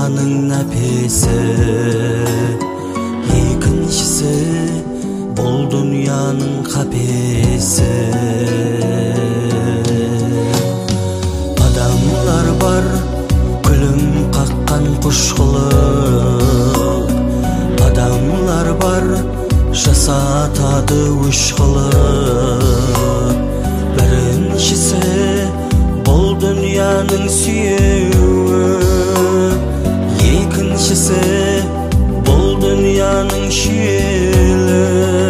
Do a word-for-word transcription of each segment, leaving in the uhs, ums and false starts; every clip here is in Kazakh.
дүйнөнүн напеси, экинчиси бул дүйнөнүн капеси. Адамлар бар күлүм каккан куш кылып, адамлар бар жасатады үч кылып. Биринчиси бул дүйнөнүн сүйүүі, экинчиси бул дүйнөнүн шүйелі.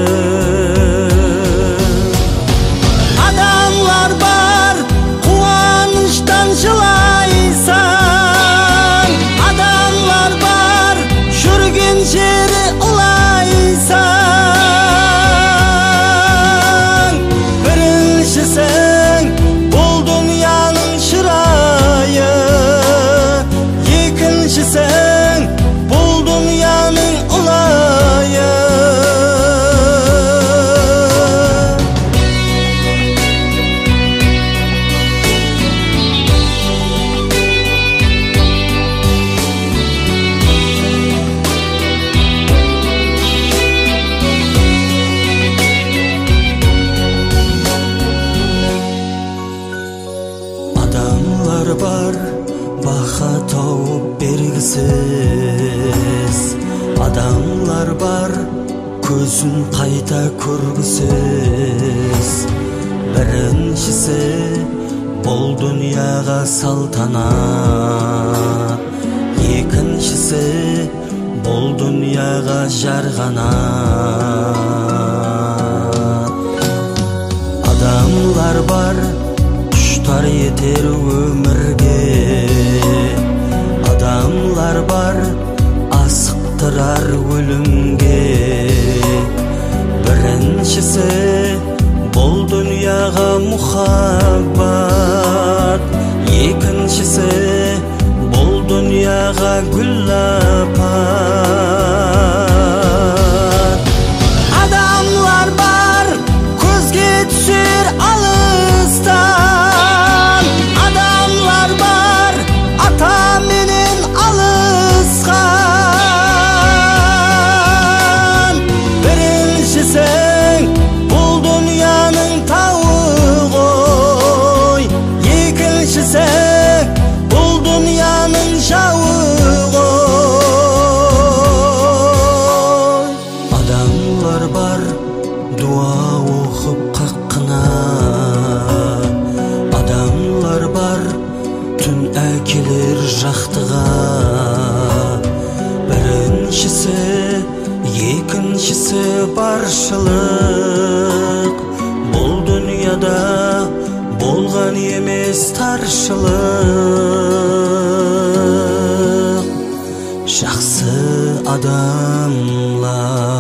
Адамлар бар кубанычтан жылайсан, адамлар бар жүрген жери ылайсан. Биринчисиң бул дүйнөнүн чырайы, экинчисиң бул дүйнөнүн ылайы. Адамлар бар баха тауып бергісіз, адамлар бар көзін қайта көргісіз. Біріншісі бұл дүнияға салтанат, екіншісі бұл дүнияға жарғанат. Адамлар бар құштар етер өмірге, адамлар бар асықтырар өлімге. Біріншісі бұл дүнияға мұхаббат, екіншісі бұл дүнияға гүл апат. Адамлар бар көзге түсер алыстан, адамлар бар ата менен алысқан. Біріншісің бұл дүнияның тауы ғой, екіншісің бұл дүнияның жауы ғой. Адамлар бар дуа оқып қаққына, адамлар бар түн әкелер жақтыға. Біріншісі, екіншісі баршылық, бұл дүнияда болған емес таршылық. Жақсы адамлар